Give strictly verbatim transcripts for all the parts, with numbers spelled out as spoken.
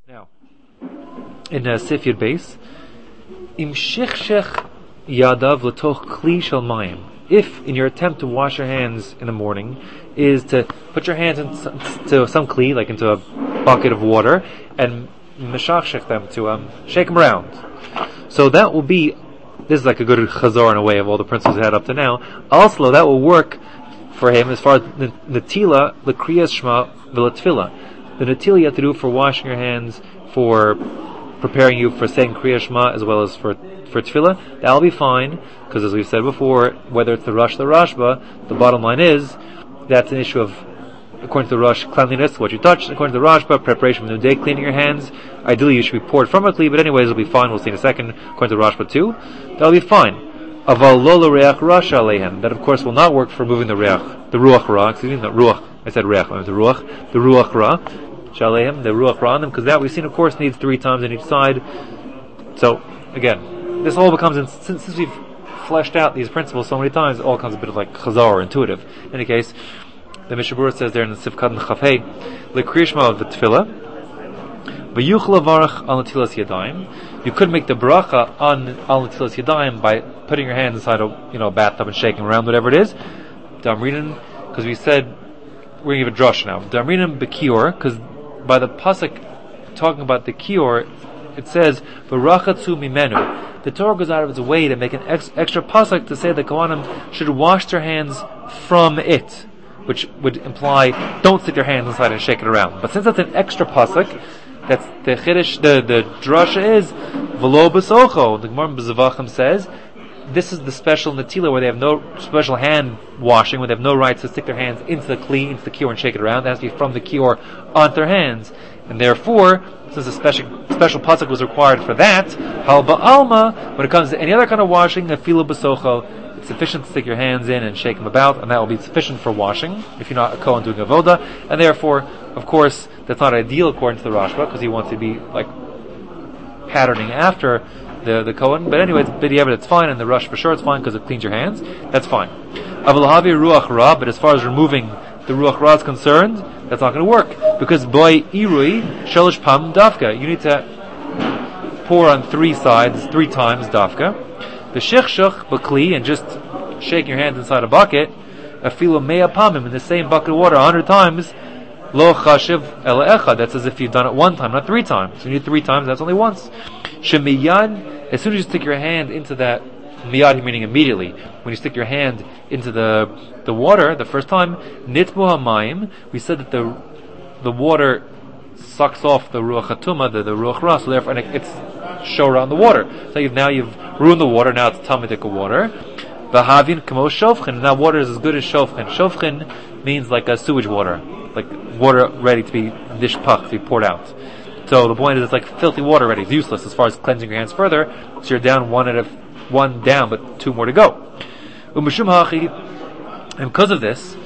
Now, in uh, Sif Yud Beis, Im Shechshech Yadav L'toch Kli Shel Mayim. If, in your attempt to wash your hands in the morning, is to put your hands into some kli, like into a bucket of water, and meshachshech them, to um, shake them around. So that will be, this is like a good chazor in a way of all the principles we had up to now. Also, that will work for him as far as netila, l'kriyas shema, v'latfila. The netila you have to do for washing your hands, for preparing you for saying Kriya Shema as well as for for Tefillah, that'll be fine, because as we've said before, whether it's the Rosh or the Rashba, the bottom line is, that's an issue of, according to the Rosh, cleanliness, what you touch, according to the Rashba, preparation for the new day, cleaning your hands. Ideally you should be poured from a kli, but anyways it'll be fine, we'll see in a second, according to the Rashba too, that'll be fine. Aval lo l'reach rasha aleihem, that of course will not work for moving the reach, the ruach ra, excuse me, the ruach, I said reach, I meant the ruach, the ruach ra, Shaleim, the ruach ra on them, because that we've seen, of course, needs three times on each side. So, again, this all becomes, in, since, since we've fleshed out these principles so many times, it all becomes a bit of like chazar, intuitive. In any case, the Mishabura says there in the Sifkat and Chafei, L'krishma of the Tefillah, V'yuch levarach al netilas yadayim. You could make the bracha on al netilas yadayim by putting your hands inside a, you know, a bathtub and shaking around, whatever it is. Damrinan, because we said, we're going to give a drush now. Damrinan bekior, because by the pasuk talking about the kior, it says v'rachatzu mimenu. The Torah goes out of its way to make an ex- extra pasuk to say that Kohanim should wash their hands from it, which would imply don't stick their hands inside and shake it around. But since that's an extra pasuk, that's the chiddush. The the drasha is v'lo b'socho. The Gemara B'Zavachim says this is the special netila where they have no special hand washing, where they have no right to stick their hands into the kli, into the kior and shake it around. It has to be from the kior onto their hands. And therefore, since a special special pasuk was required for that, hal ba'alma, when it comes to any other kind of washing, afilu b'socho, it's sufficient to stick your hands in and shake them about, and that will be sufficient for washing, if you're not a kohen doing avoda. And therefore, of course, that's not ideal according to the Rashba, because he wants to be like patterning after the the Kohen, but anyways, b'diavad it's fine, and the rush for sure it's fine because it cleans your hands. That's fine. Avalahavi ruach ra, but as far as removing the ruach ra is concerned, that's not going to work because boy irui shelish pam dafka. You need to pour on three sides, three times dafka. The shechshach b'kli, and just shake your hands inside a bucket. Afilu mea pamim, in the same bucket of water a hundred times. Lo chashiv ela echad. That's as if you've done it one time, not three times. You need three times. That's only once. Shemiyad. As soon as you stick your hand into that, miyad meaning immediately, when you stick your hand into the the water the first time, nitbu hamayim, we said that the the water sucks off the ruach hatuma, the, the ruach ra, so therefore and it, it's show around the water. So you've, now you've ruined the water, now it's talmidik water. V'havin kamo shofchen, now water is as good as shofchen. Shofchen means like a sewage water, like water ready to be dish pach, to be poured out. So the point is, it's like filthy water already. It's useless as far as cleansing your hands further. So you're down one at a one down, but two more to go. And because of this,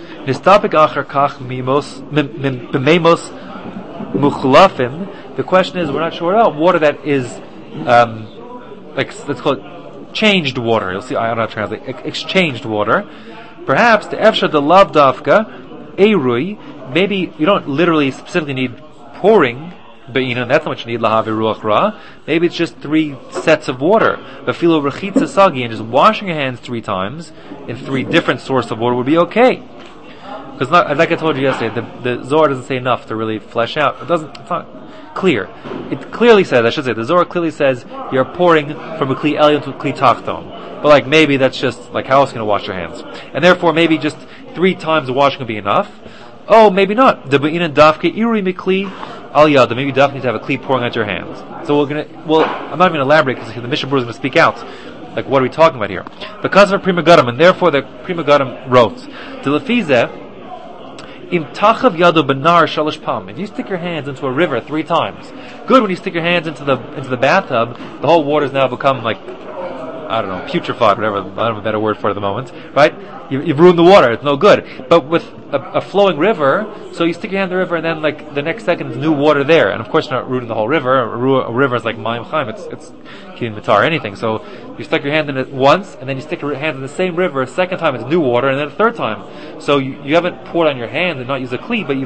the question is, we're not sure about water that is, um, like let's call it changed water. You'll see, I don't know how to translate. Exchanged water. Perhaps the efsha the lav dafka erui. Maybe you don't literally specifically need pouring. But you know, that's how much you need lahavi ruach ra. Maybe it's just three sets of water. But filo rechitza sagi, and just washing your hands three times in three different sources of water would be okay. Because like I told you yesterday, the, the Zohar doesn't say enough to really flesh out. It doesn't, it's not clear. It clearly says, I should say, the Zohar clearly says you're pouring from a kli elyon to a kli tachton. But like maybe that's just like how else are you going to wash your hands? And therefore maybe just three times of washing would be enough. Oh, maybe not. The be'inan dafke iri mikli al yada. Maybe you definitely need to have a kli pouring out your hands. So we're gonna. Well, I'm not even gonna elaborate because the Mishnah Berurah is gonna speak out. Like, what are we talking about here? Because of a Prima Gadam, and therefore the Prima Gadam wrote, "Delefize im tachav yado benar shalish pam." If you stick your hands into a river three times, good. When you stick your hands into the into the bathtub, the whole water's now become like, I don't know, putrefied, whatever, I don't have a better word for it at the moment, right? You, you've ruined the water, it's no good. But with a, a flowing river, so you stick your hand in the river and then like the next second there's new water there. And of course you're not ruining the whole river. A, a river is like Mayim Chaim, it's, it's Kivin Mitar or anything. So you stick your hand in it once, and then you stick your hand in the same river a second time, it's new water, and then a third time. So you, you haven't poured on your hand and not used a kli, but you've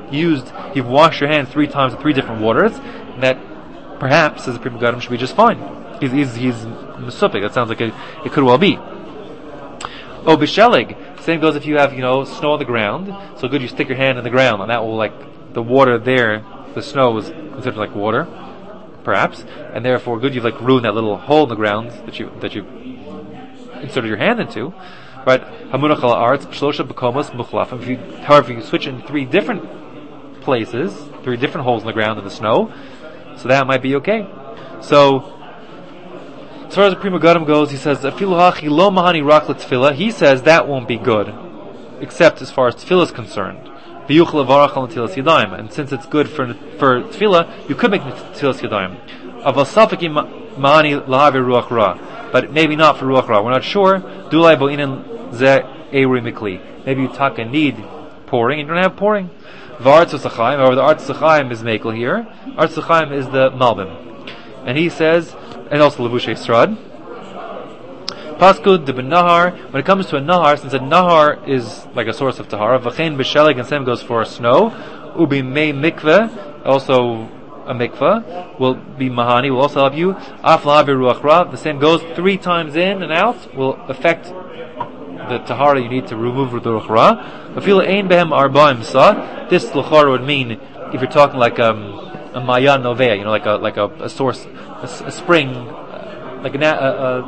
used, you've washed your hands three times with three different waters, and that perhaps, as a Pri Megadim, should be just fine. He's, he's, he's Mesupik. That sounds like a, it could well be. Oh, Bishelig. Same goes if you have, you know, snow on the ground. So good, you stick your hand in the ground, and that will, like, the water there, the snow is considered like water, perhaps, and therefore good, you've like ruined that little hole in the ground that you that you inserted your hand into, right? Hamunach al arts shlosha bekomos muchlaf. If you, however, you switch in three different places, three different holes in the ground in the snow, so that might be okay. So, as far as the Pri Megadim goes, he says afilu hachi lo mahani rak l'tefillah. He says that won't be good, except as far as tefillah is concerned. And since it's good for for tefillah, you could make tefillah yadayim. But maybe not for ruach ra. We're not sure. Maybe you taka need pouring and you don't have pouring. However, the Artz Chaim is mekel here. Artz Chaim is the Malbim, and he says, and also Levushei Srad. Paskud de ben Nahar. When it comes to a Nahar, since a Nahar is like a source of Tahara, V'chein b'shelig, and same goes for snow. Ubi mei mikveh, also a mikveh, will be Mahani, will also help you. Af lahavi ruach ra, the same goes three times in and out, will affect the Tahara you need to remove the ruach ra. Afila ein behem arba'im sa. This l'chara would mean, if you're talking like um, a Mayan Novea, you know, like a like a, a source, a, a spring, uh, like a, a, a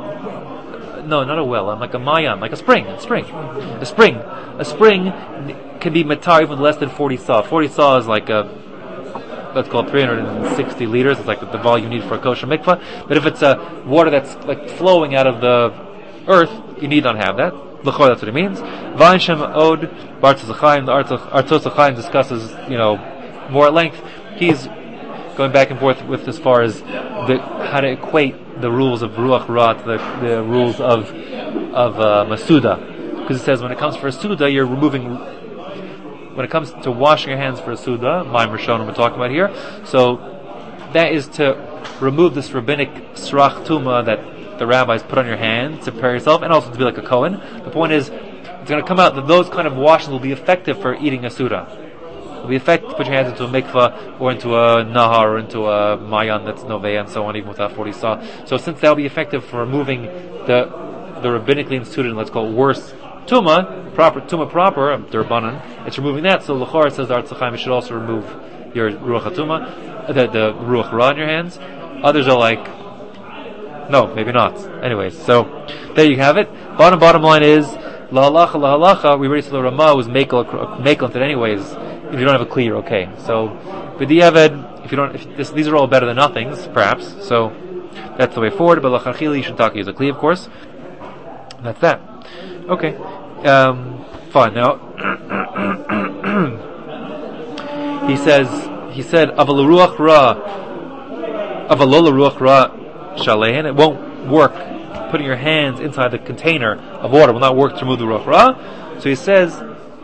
No, not a well. I'm like a mayan, like a spring, a spring, a spring, a spring can be matar even less than forty saw. Forty saw is like a, let's call it three hundred sixty liters. It's like the, the volume you need for a kosher mikvah. But if it's a water that's like flowing out of the earth, you need not have that. L'chor, that's what it means. Vaynshem od Bartos Chaim. The Artos Chaim discusses, you know, more at length. He's going back and forth with as far as the, how to equate the rules of Ruach Ra to the, the rules of of uh, Masuda. Because it says when it comes for a Suda, you're removing, when it comes to washing your hands for a Suda, Maim Rishonim we're talking about here, so that is to remove this rabbinic Srach Tuma that the rabbis put on your hand to prepare yourself, and also to be like a Kohen. The point is, it's going to come out that those kind of washings will be effective for eating a Suda. It will be effective to put your hands into a mikvah, or into a nahar, or into a mayan that's noveh, and so on, even without forty saw. So since that will be effective for removing the the rabbinically instituted, let's call it worse, tuma, proper, tuma proper, um, derbanan, it's removing that, so l'chor says the Artz Chaim should also remove your ruach hatuma, the, the ruach ra in your hands. Others are like, no, maybe not. Anyways, so, there you have it. Bottom, bottom line is, la halacha, la halacha, we already said the Ramah was makel, makel it anyways. If you don't have a kli, you're okay. So, b'diavad, if you don't, if this, these are all better than nothings, perhaps. So, that's the way forward. But l'chachili, you should talk use a kli, of course. And that's that. Okay. Um, fine. Now, he says, he said, aval ruach ra, avalol ruach ra shalehen. It won't work. Putting your hands inside the container of water will not work to remove the ruach ra. So he says.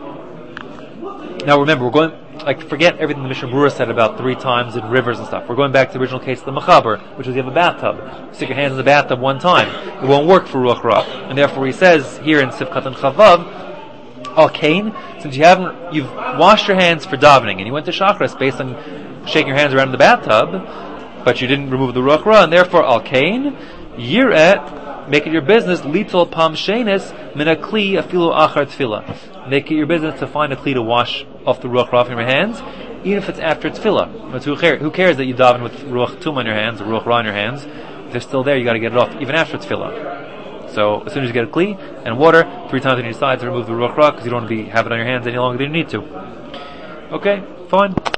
Now remember, we're going, like, forget everything the Mishnah Berurah said about three times in rivers and stuff. We're going back to the original case of the Mechaber, which is you have a bathtub. Stick your hands in the bathtub one time. It won't work for Ruach Ra. And therefore he says here in Sivkat and Chavav, Al Kain, since you haven't, you've washed your hands for davening, and you went to Shachris based on shaking your hands around in the bathtub, but you didn't remove the Ruach Ra, and therefore Al Kain, Yir'et, make it your business, litol pam shenis, min a kli afilu achar tefillah. Make it your business to find a kli to wash off the ruach ra from your hands, even if it's after tefillah. Who cares, who cares that you daven with ruach tum on your hands, or ruach ra on your hands? If they're still there, you got to get it off, even after tefillah. So as soon as you get a kli and water, three times on your side to remove the ruach ra, because you don't want to be have it on your hands any longer than you need to. Okay, fine.